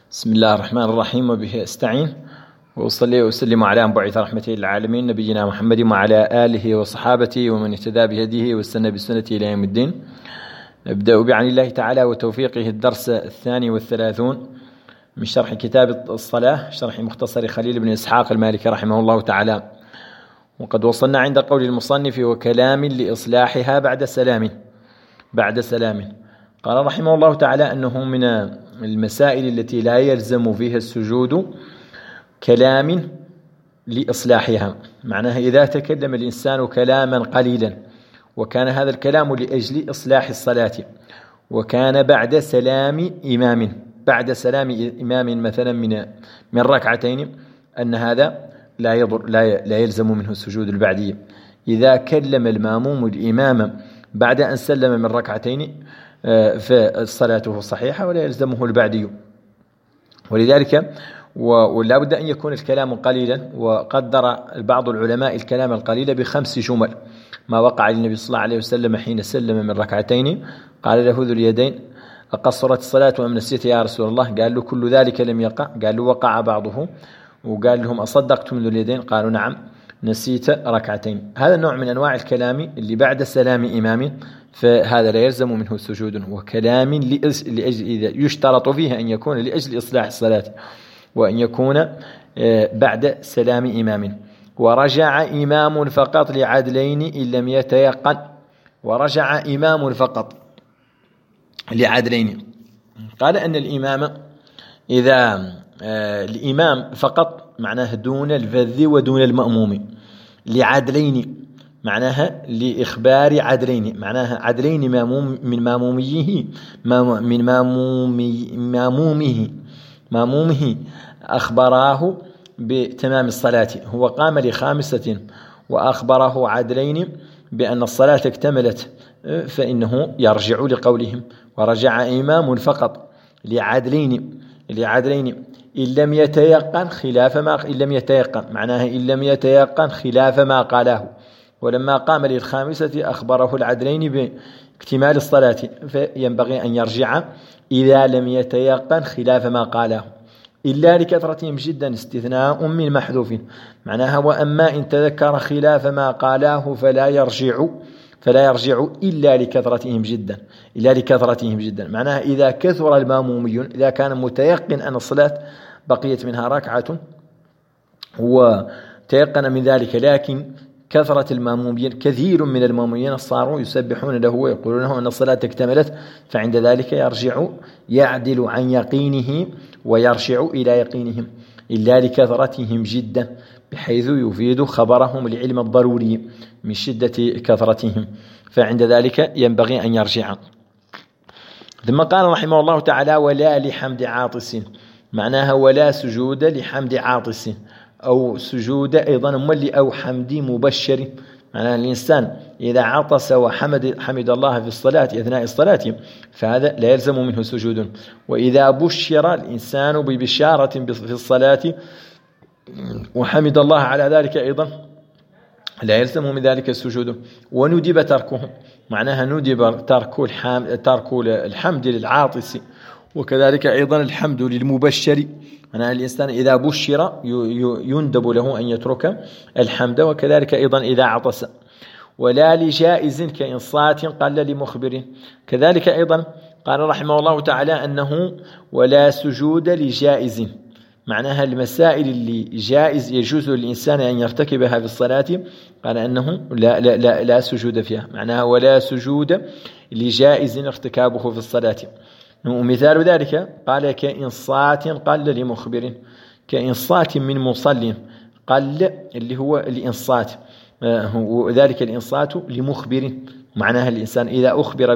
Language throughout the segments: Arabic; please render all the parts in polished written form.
بسم الله الرحمن الرحيم، وبه أستعين، وأصلي وأسلم على من بعث رحمة للعالمين نبينا محمد وعلى آله وصحابته ومن اهتدى بهديه واستنى بسنته إلى يوم الدين. نبدأ بعون الله تعالى وتوفيقه الدرس 32 من شرح كتاب الصلاة، شرح مختصر خليل بن إسحاق المالكي رحمه الله تعالى. وقد وصلنا عند قول المصنف: وكلام لإصلاحها بعد سلام. قال رحمه الله تعالى أنه من المسائل التي لا يلزم فيها السجود كلام لإصلاحها، معناها إذا تكلم الإنسان كلاما قليلا وكان هذا الكلام لأجل إصلاح الصلاة، وكان بعد سلام إمام مثلا من ركعتين، أن هذا لا يلزم منه السجود البعدي. إذا كلم الماموم الإمام بعد أن سلم من ركعتين فصلاته صحيحة ولا يلزمه البعدي. ولذلك ولا بد أن يكون الكلام قليلا، وقدر بعض العلماء الكلام القليل ب5 جمل، ما وقع للنبي صلى الله عليه وسلم حين سلم من ركعتين قال له ذو اليدين: أقصرت الصلاة أم نسيت يا رسول الله؟ قال له: كل ذلك لم يقع. قال له: وقع بعضه. وقال لهم: أصدقتم ذو اليدين؟ قالوا: نعم، نسيت ركعتين. هذا النوع من أنواع الكلام اللي بعد سلام إمام، فهذا لا يلزم منه سجود. وكلام لأجل إذا يشترط فيه أن يكون لأجل إصلاح الصلاة، وأن يكون بعد سلام إمام. ورجع إمام فقط لعدلين إن لم يتيقن. ورجع إمام فقط لعدلين. قال أن الإمام إذا الإمام فقط معناه دون الفذ ودون المأموم، لعدلين معناها لإخبار عدلين، معناها عدلين من مامومه أخبراه بتمام الصلاة. هو قام ل5 وأخبره عدلين بأن الصلاة اكتملت، فإنه يرجع لقولهم: ورجع إمام فقط لعدلين إن لم يتيقن خلاف ما قاله. ولما قام لل5 أخبره العدلين باكتمال الصلاة، فينبغي أن يرجع إذا لم يتيقن خلاف ما قاله. إلا لكثرتهم جدا استثناء من محذوف، معناها وأما إن تذكر خلاف ما قاله فلا يرجع إلا لكثرتهم جدا. معناها إذا كثر الماموميون، إذا كان متيقن أن الصلاة بقيت منها ركعة وتيقن من ذلك، لكن كثرة المامومين، كثير من المامومين صاروا يسبحون له ويقولون له أن الصلاة اكتملت، فعند ذلك يعدل عن يقينه ويرجع إلى يقينهم. إلا لكثرتهم جدا، بحيث يفيد خبرهم العلم الضروري من شدة كثرتهم، فعند ذلك ينبغي أن يرجع. ثم قال رحمه الله تعالى: ولا لحمد عاطس، معناها ولا سجود لحمد عاطس، أو سجود أيضا أو حمد مبشر. معناها الإنسان إذا عطس وحمد الله في الصلاة أثناء الصلاة فهذا لا يلزم منه سجود. وإذا بشر الإنسان ببشارة في الصلاة وحمد الله على ذلك أيضا لا يلزم من ذلك السجود. وندب تركه، معناها ندب ترك الحمد للعاطس، وكذلك أيضا الحمد للمبشر. معناها الإنسان إذا بشر يندب له أن يترك الحمد، وكذلك أيضا إذا عطس. ولا لجائز كإنصات قل لمخبر. كذلك أيضا قال رحمه الله تعالى أنه ولا سجود لجائز، معناها المسائل اللي جائز يجوز للإنسان أن يرتكبها في الصلاة، قال أنه لا سجود فيها. معناها ولا سجود لجائز ارتكابه في الصلاة. ومثال ذلك قال: كإنصات قل لمخبر، كإنصات من مصل، قل اللي هو الإنصات، وذلك الإنصات لمخبر. معناها الإنسان إذا أخبر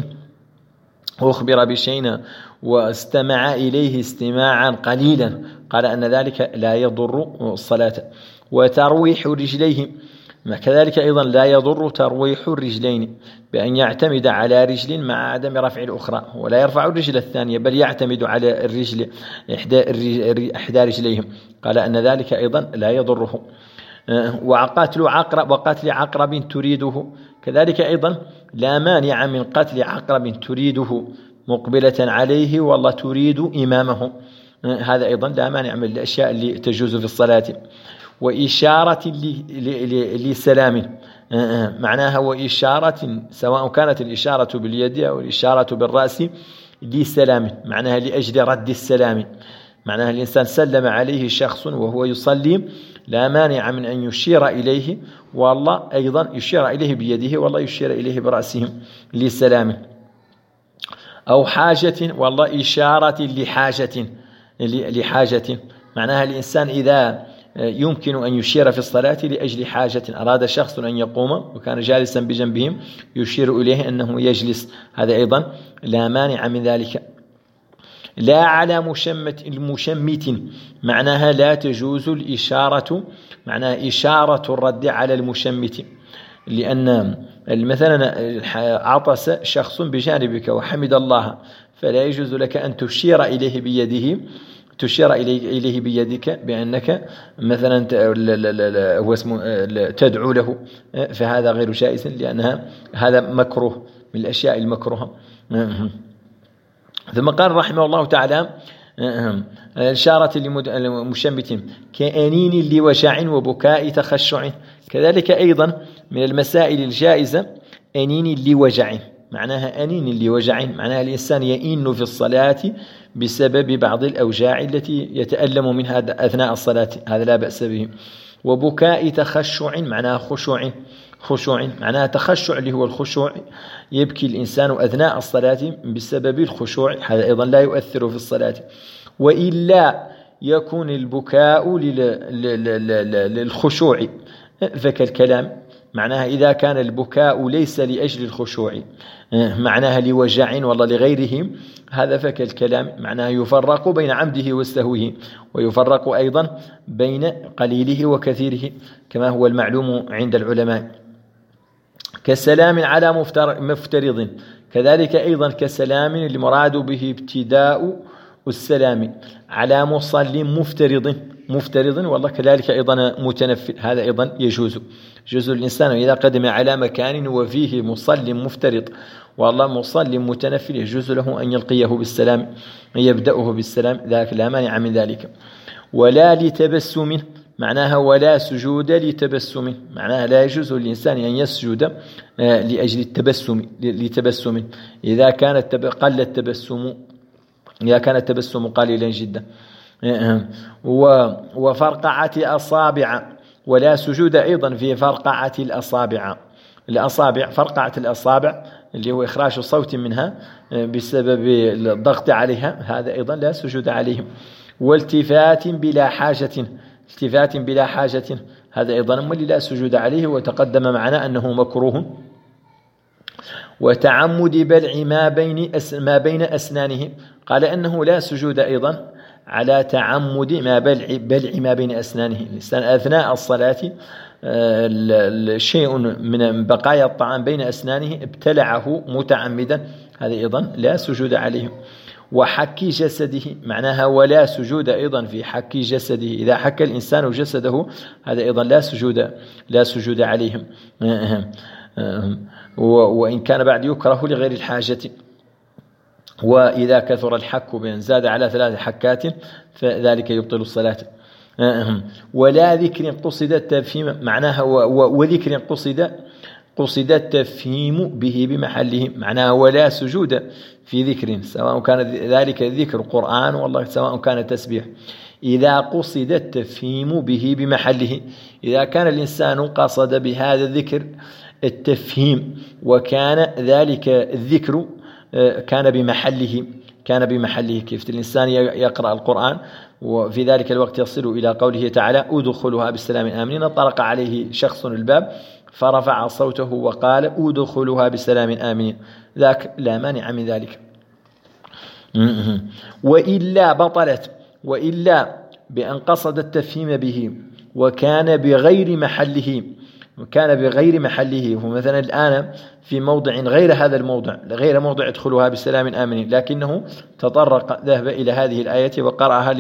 بشيء واستمع إليه استماعا قليلا، قال أن ذلك لا يضر الصلاة. وترويح رجليه، كذلك أيضا لا يضر ترويح الرجلين، بأن يعتمد على رجل مع عدم رفع الأخرى، ولا يرفع الرجل الثانية بل يعتمد على الرجل إحدى رجليهم، قال أن ذلك أيضا لا يضره. وقتل عقرب تريده، كذلك أيضا لا مانع من قتل عقرب تريده مقبلة عليه والله تريد إمامه، هذا أيضا لا مانع من الأشياء اللي تجوز في الصلاة. وإشارة لسلام، معناها وإشارة، سواء كانت الإشارة باليد أو الإشارة بالرأس، لسلام، معناها لأجل رد السلام، معناها الإنسان سلم عليه شخص وهو يصلي، لا مانع من أن يشير إليه، والله أيضا يشير إليه بيده، والله يشير إليه برأسه لسلامه. أو حاجة، والله إشارة لحاجة، معناها الإنسان إذا يمكن أن يشير في الصلاة لأجل حاجة، أراد شخص أن يقوم وكان جالسا بجنبهم يشير إليه أنه يجلس، هذا أيضا لا مانع من ذلك. لا على مشمت، معناها لا تجوز الإشارة، معناها إشارة الرد على المشمت، لأن مثلا عطس شخص بجانبك وحمد الله، فلا يجوز لك أن تشير إليه بيده، تشير إليه بيدك بأنك مثلا هو اسمه تدعو له، فهذا غير جائز، لأنها هذا مكروه من الأشياء المكروهة. ثم قال رحمه الله تعالى: الإشارة لمشمت كأنين لوجع وبكاء تخشع. كذلك أيضا من المسائل الجائزة أنين لوجع، معناها أنين لوجع، معناها الإنسان يئن في الصلاة بسبب بعض الأوجاع التي يتألم منها أثناء الصلاة، هذا لا بأس به. وبكاء تخشع، معناها خشوع، معناها تخشع اللي هو الخشوع، يبكي الإنسان أثناء الصلاة بسبب الخشوع، هذا أيضا لا يؤثر في الصلاة. وإلا يكون البكاء للخشوع فكالكلام، معناها إذا كان البكاء ليس لأجل الخشوع، معناها لوجع والله لغيره، هذا فكالكلام، معناها يفرق بين عمده وسهوه، ويفرق أيضا بين قليله وكثيره كما هو المعلوم عند العلماء. كسلام على مفترض، كذلك أيضا كسلام المراد به ابتداء السلام على مصل مفترض والله كذلك أيضا متنفل، هذا أيضا يجوز الإنسان إذا قدم على مكان وفيه مصل مفترض والله مصل متنفل يجوز له أن يلقيه بالسلام، أن يبدأه بالسلام، ذاك لا مانع من ذلك. ولا لتبسم، معناها ولا سجود لتبسم، معناها لا يجوز للإنسان أن يسجد لأجل لتبسم إذا قل التبسم، إذا كان التبسم قليلا جدا. وفرقعة أصابع، ولا سجود أيضا في فرقعة الأصابع، فرقعة الأصابع اللي هو إخراج صوت منها بسبب الضغط عليها، هذا أيضا لا سجود عليهم. والتفات بلا حاجة، هذا أيضا اللي لا سجود عليه، وتقدم معنا أنه مكروه. وتعمد بلع ما بين أسنانه، قال أنه لا سجود أيضا على تعمد بلع ما بين أسنانه، الإنسان أثناء الصلاة شيء من بقايا الطعام بين أسنانه ابتلعه متعمدا، هذا أيضا لا سجود عليه. وحك جسده، معناها ولا سجود أيضا في حك جسده، إذا حك الإنسان جسده هذا أيضا لا سجود عليهم، وإن كان بعد يكره لغير الحاجة. وإذا كثر الحك بأن زاد على 3 حكات فذلك يبطل الصلاة. ولا ذكر قصد التفهيم، معناها وذكر قصد التفهيم به بمحله، معناها ولا سجود في ذكر، سواء كان ذلك ذكر قرآن والله سواء كان تسبيح، إذا قصد التفهيم به بمحله، إذا كان الإنسان قصد بهذا الذكر التفهيم وكان ذلك الذكر كان بمحله كيف الإنسان يقرأ القرآن وفي ذلك الوقت يصل إلى قوله تعالى: ادخلوها بالسلام آمنين، طرق عليه شخص الباب فرفع صوته وقال: ادخلوها بالسلام آمنين، ذاك لا مانع من ذلك. وإلا بطلت، وإلا بأن قصد التفهيم به وكان بغير محله، ومثلا الآن في موضع غير هذا الموضع، غير موضع ادخلوها بسلام آمنين، لكنه تطرق ذهب إلى هذه الآية وقرأها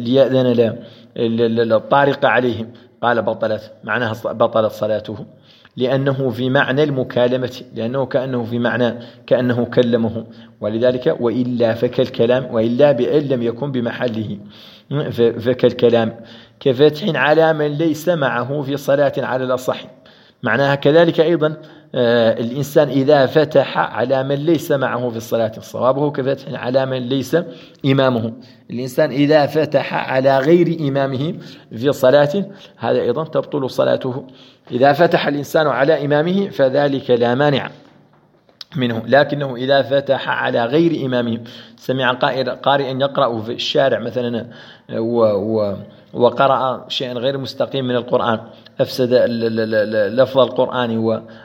ليأذن الطارق عليه، قال بطلت، معناها بطلت صلاته لأنه في معنى المكالمة، لأنه كأنه في معنى كأنه كلمه، ولذلك وإلا فكالكلام، وإلا بأن لم يكن بمحله فكالكلام، كفتح على من ليس معه في صلاة على الأصح. معناها كذلك أيضا الإنسان إذا فتح على من ليس معه في الصلاة، صوابه كفتح على من ليس إمامه. الإنسان إذا فتح على غير إمامه في صلاة هذا أيضا تبطل صلاته. إذا فتح الإنسان على إمامه فذلك لا مانع منه، لكنه إذا فتح على غير إمامه، سمع قارئا يقرأ في الشارع مثلا وقرأ شيئا غير مستقيم من القرآن، أفسد لفظ القرآن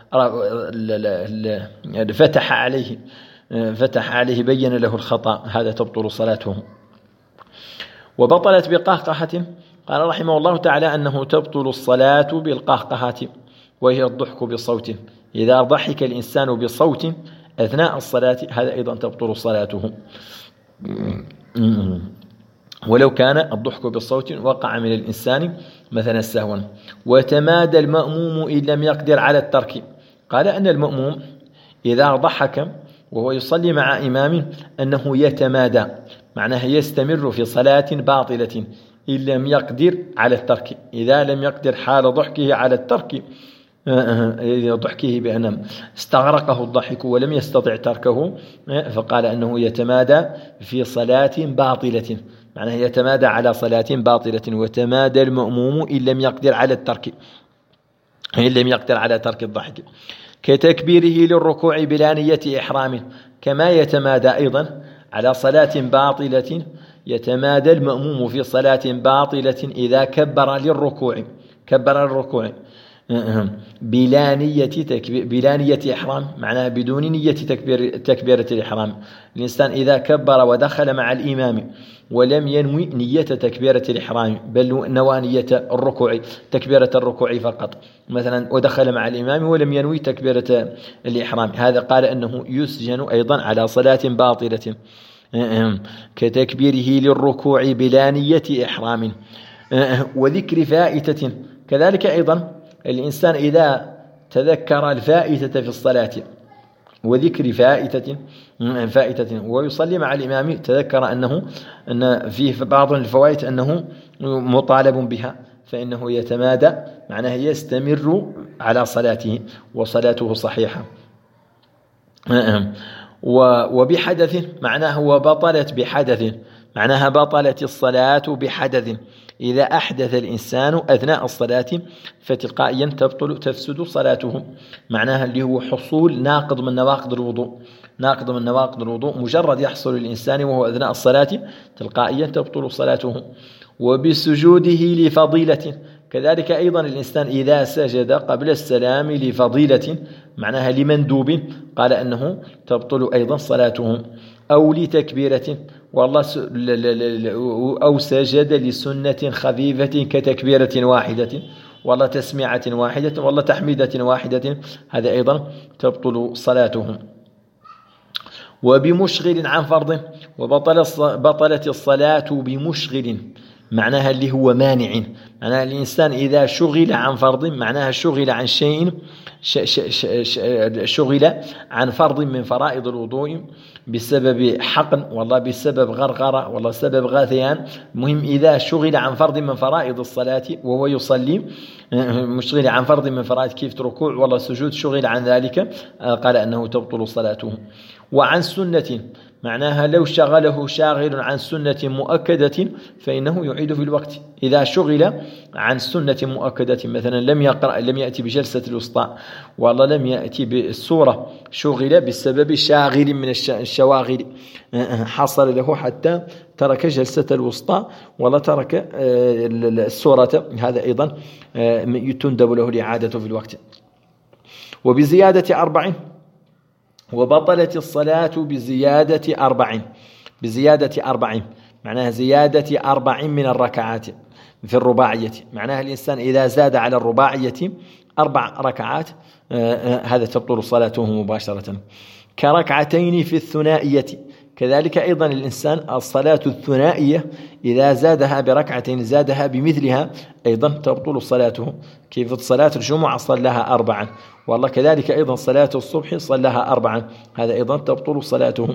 فتح عليه بين له الخطأ، هذا تبطل صلاته. وبطلت بقهقهة، قال رحمه الله تعالى أنه تبطل الصلاة بالقهقهة، وهي الضحك بصوت. إذا ضحك الإنسان بصوت أثناء الصلاة هذا أيضا تبطل صلاته، ولو كان الضحك بالصوت وقع من الإنسان مثلا سهوا. وتمادى المأموم إن لم يقدر على الترك، قال أن المأموم إذا ضحك وهو يصلي مع إمامه أنه يتمادى، معناه يستمر في صلاة باطلة إن لم يقدر على الترك. إذا لم يقدر حال ضحكه على الترك، ضحكه بأن استغرقه الضحك ولم يستطع تركه، فقال أنه يتمادى في صلاة باطلة، معناه يتمادى على صلاة باطلة. وتمادى المأموم إن لم يقدر على الترك، إن لم يقدر على ترك الضحك، كتكبيره للركوع بلا نية إحرام. كما يتمادى أيضا على صلاة باطلة، يتمادى المأموم في صلاة باطلة إذا كبر للركوع، كبر الركوع بلا نية إحرام، معناها بدون نية تكبيرة الإحرام. الإنسان إذا كبر ودخل مع الإمام ولم ينوي نية تكبيرة الإحرام، بل نوى نية الركوع، تكبيرة الركوع فقط مثلا، ودخل مع الإمام ولم ينوي تكبيرة الإحرام، هذا قال أنه يسجن أيضا على صلاة باطلة، كتكبيره للركوع بلا نية إحرام. وذكر فائتة كذلك أيضا، الإنسان إذا تذكر الفائتة في الصلاة، وذكر فائتة ويصلي مع الإمام، تذكر أن فيه بعض الفوائت أنه مطالب بها، فإنه يتمادى، معناه يستمر على صلاته وصلاته صحيحة. وبحدث معناه وبطلت بحدث، معناها بطلت الصلاة بحدث. إذا أحدث الإنسان أثناء الصلاة فتلقائيا تفسد صلاته، معناها اللي هو حصول ناقض من نواقض الوضوء، ناقض من نواقض الوضوء مجرد يحصل للإنسان وهو أثناء الصلاة تلقائيا تبطل صلاته. وبسجوده لفضيلة، كذلك أيضا الإنسان إذا سجد قبل السلام لفضيلة، معناها لمندوب، قال أنه تبطل أيضا صلاته. أو لتكبيرة والله أو سجد لسنة خفيفة كتكبيرة واحدة، والله تسميعة واحدة، والله تحميدة واحدة، هذا أيضا تبطل صلاته. وبمشغل عن فرض، وبطلت الصلاة بمشغل، معناها اللي هو مانع، معناها الإنسان إذا شغل عن فرض، معناها شغل عن شيء، شغل عن فرض من فرائض الوضوء بسبب حقن، والله بسبب غرغرة، والله سبب غثيان، المهم إذا شغل عن فرض من فرائض الصلاة وهو يصلي، مشغل عن فرض من فرائض كيف ركوع والله سجود، شغل عن ذلك، قال أنه تبطل صلاته. وعن سنة، معناها لو شغله شاغل عن سنة مؤكدة فإنه يعيد في الوقت. إذا شغل عن سنة مؤكدة مثلا لم يأتي بجلسة الوسطى، والله لم يأتي بالسورة، شغل بسبب شاغل من الشواغل حصل له حتى ترك جلسة الوسطى ولا ترك السورة، هذا أيضا تندب له الإعادة في الوقت. وبزيادة 4، وبطلت الصلاة بزيادة 4، بزيادة 4 معناها زيادة 4 من الركعات في الرباعية، معناها الإنسان إذا زاد على الرباعية 4 ركعات هذا تبطل صلاته مباشرة. كركعتين في الثنائية، كذلك أيضا الإنسان الصلاة الثنائية إذا زادها بركعتين زادها بمثلها أيضا تبطل صلاته. كيف صلاة الجمعة صلاها 4، والله كذلك أيضا صلاة الصبح صلاها 4، هذا أيضا تبطل صلاته.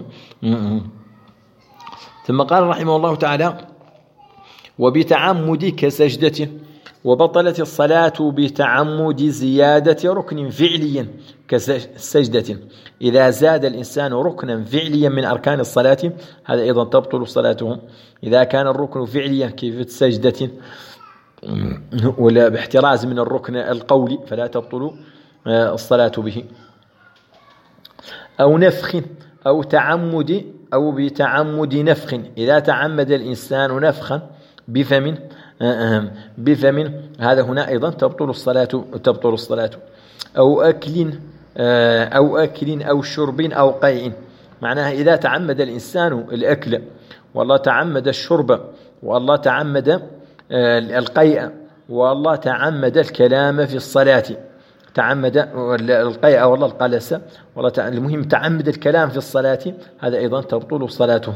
ثم قال رحمه الله تعالى: وبتعمد كسجدة، وبطلت الصلاة بتعمد زيادة ركن فعليا كسجدة. إذا زاد الإنسان ركنا فعليا من أركان الصلاة هذا أيضا تبطل صلاته. إذا كان الركن فعليا كيف سجدة ولا باحتراز من الركن القولي فلا تبطل الصلاة به. أو نفخ أو تعمد أو بتعمد نفخ، إذا تعمد الإنسان نفخا بفم هذا هنا أيضا تبطل الصلاة. أو أكل أو شرب أو قيء، معناها إذا تعمد الإنسان الأكل والله تعمد الشرب والله تعمد القيء والله تعمد الكلام في الصلاة، تعمد القيء والله القلس والله المهم تعمد الكلام في الصلاة، هذا أيضا تبطل صلاته.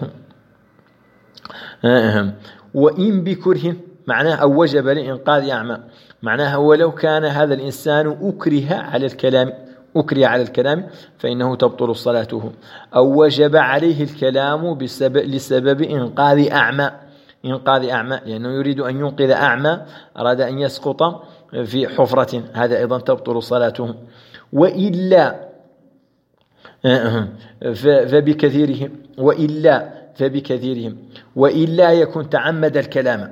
وإن بكره معناه أو وجب لإنقاذ أعمى، معناها ولو كان هذا الإنسان أكره على الكلام فإنه تبطل صلاته. أو وجب عليه الكلام لسبب إنقاذ أعمى، لأنه يريد أن ينقذ أعمى، أراد أن يسقط في حفرة، هذا أيضا تبطل صلاته. وإلا وإلا يكون تعمد الكلام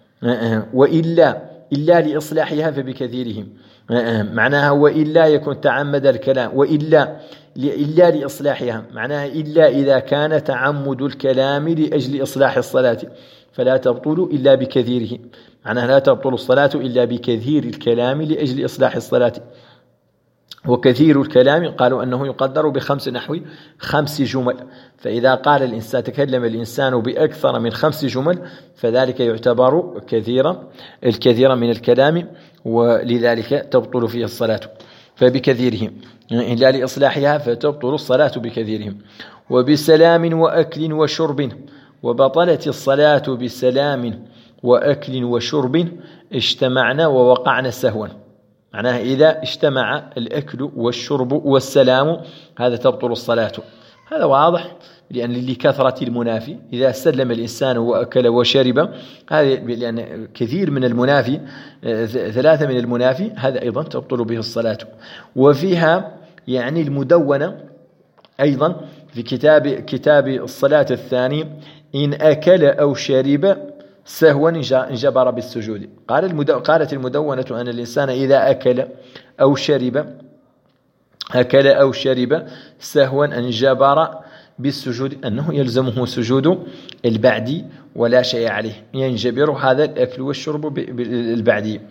إلا لإصلاحها فبكثيرهم، معناها وإلا يكون تعمد الكلام وإلا لإصلاحها، معناها إلا إذا كان تعمد الكلام لأجل إصلاح الصلاة فلا تبطل إلا بكثيره، معناها لا تبطل الصلاة إلا بكثير الكلام لأجل إصلاح الصلاة. وكثير الكلام قالوا أنه يقدر نحو 5 جمل، فإذا قال الإنسان تكلم الإنسان بأكثر من 5 جمل فذلك يعتبر الكثير من الكلام، ولذلك تبطل فيه الصلاة فبكثيرهم إلا لإصلاحها فتبطل الصلاة بكثيرهم. وبسلام وأكل وشرب، وبطلت الصلاة بسلام وأكل وشرب اجتمعنا ووقعنا سهوا، معناها إذا اجتمع الأكل والشرب والسلام هذا تبطل الصلاة. هذا واضح لكثرة المنافي، إذا سلم الإنسان وأكل وشرب هذا لأن كثير من المنافي 3 من المنافي هذا أيضا تبطل به الصلاة. وفيها يعني المدونة أيضا في كتاب الصلاة الثاني: إن أكل أو شرب سهوا انجبر بالسجود. قالت المدونة أن الإنسان إذا أكل أو شرب سهوا انجبر بالسجود، أنه يلزمه سجود البعد ولا شيء عليه، ينجبر هذا الأكل والشرب بالبعد.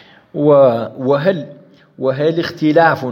وهل اختلاف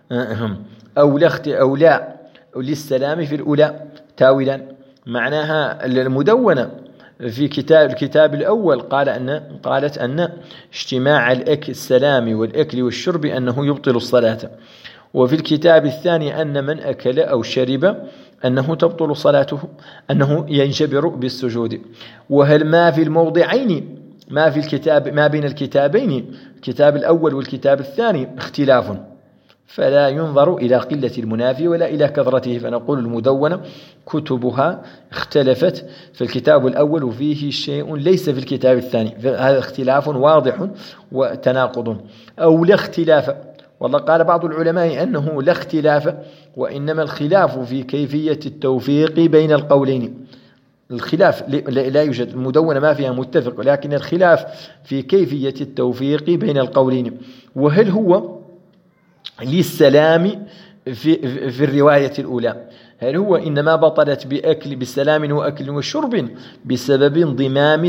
أو لا للسلام في الأولى تاولا، معناها المدونة في الكتاب الأول قالت أن اجتماع السلام والأكل والشرب أنه يبطل الصلاة، وفي الكتاب الثاني أن من أكل أو شرب أنه تبطل صلاته، أنه ينجبر بالسجود. وهل ما في الموضعين ما بين الكتابين الكتاب الأول والكتاب الثاني اختلاف، فلا ينظر إلى قلة المنافي ولا إلى كثرته، فنقول المدونة كتبها اختلفت في الكتاب الأول وفيه شيء ليس في الكتاب الثاني، هذا اختلاف واضح وتناقض. أو لا اختلاف، والله قال بعض العلماء أنه لا اختلاف، وإنما الخلاف في كيفية التوفيق بين القولين. الخلاف لا يوجد، المدونة ما فيها متفق، لكن الخلاف في كيفية التوفيق بين القولين. وهل هو للسلام في الرواية الأولى، هل هو إنما بطلت بسلام وأكل وشرب بسبب انضمام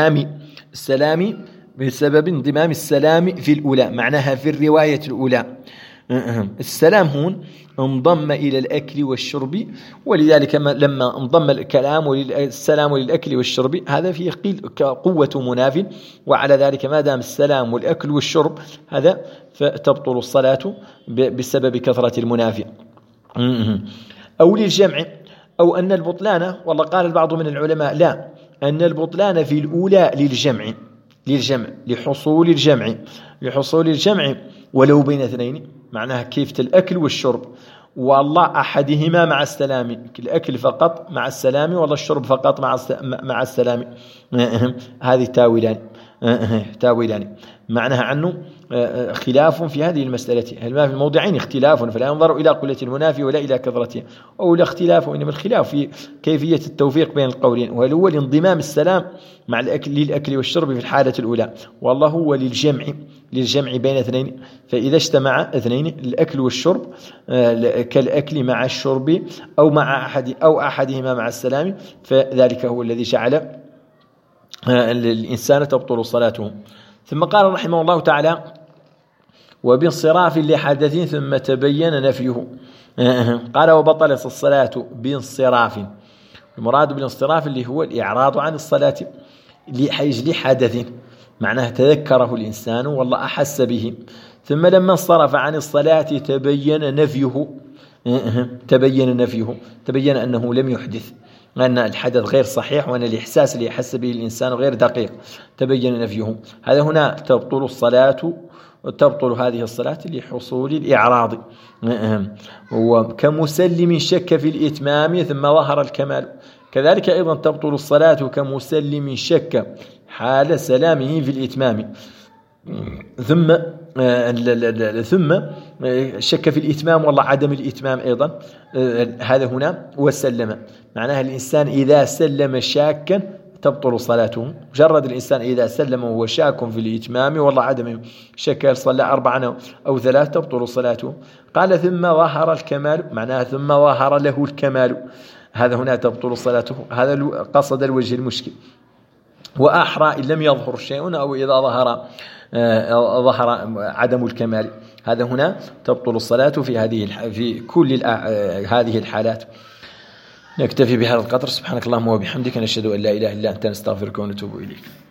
السلام في الأولى، معناها في الرواية الأولى السلام هون انضم إلى الأكل والشرب، ولذلك لما انضم السلام للأكل والشرب هذا فيه قوة مناف، وعلى ذلك ما دام السلام والأكل والشرب هذا فتبطل الصلاة بسبب كثرة المنافي. أو للجمع، أو أن البطلان، والله قال البعض من العلماء لا، أن البطلان في الأولى للجمع لحصول الجمع ولو بين اثنين، معناها كيف الأكل والشرب، والله أحدهما مع السلام، الأكل فقط مع السلام، والله الشرب فقط مع السلام. هذه تاويلان معناها عنه خلاف في هذه المسألة، هل ما في الموضعين اختلاف، فلا ينظر إلى قلة المنافي ولا إلى كثرته أو لا اختلاف، وإنما الخلاف في كيفية التوفيق بين القولين، وهو انضمام السلام مع للأكل والشرب في الحالة الأولى، والله هو للجمع بين اثنين، فإذا اجتمع اثنين الأكل والشرب كالأكل مع الشرب أو مع أحدهما مع السلام، فذلك هو الذي جعل الإنسان تبطل صلاته. ثم قال رحمه الله تعالى: وبانصراف لحدث ثم تبين نفيه. قال: وبطلت الصلاة بانصراف. المراد بالانصراف اللي هو الإعراض عن الصلاة لأجل حدث، معناه تذكره الإنسان والله أحس به، ثم لما انصرف عن الصلاة تبين تبين أنه لم يحدث، أن الحدث غير صحيح، وأن الإحساس اللي يحس به الإنسان غير دقيق، تبين نفيه. هذا هنا تبطل هذه الصلاة لحصول الإعراض. وكمسلم شك في الإتمام ثم ظهر الكمال، كذلك أيضا تبطل الصلاة كمسلم شك حال سلامه في الإتمام، ثم شك في الإتمام والله عدم الإتمام أيضا، هذا هنا وسلم، معناها الإنسان إذا سلم شاكا تبطل صلاته، مجرد الإنسان إذا سلم وهو شاك في الإتمام والله عدم شك صلى 4 أو 3 تبطل صلاته. قال: ثم ظهر الكمال، معناها ثم ظهر له الكمال، هذا هنا تبطل صلاته، هذا قصد الوجه المشكل. وأحرى إن لم يظهر شيء، أو إذا ظهر عدم الكمال، هذا هنا تبطل الصلاة في كل هذه الحالات. نكتفي بهذا القدر. سبحانك اللهم وبحمدك، نشهد أن لا إله إلا أنت، نستغفرك ونتوب إليك.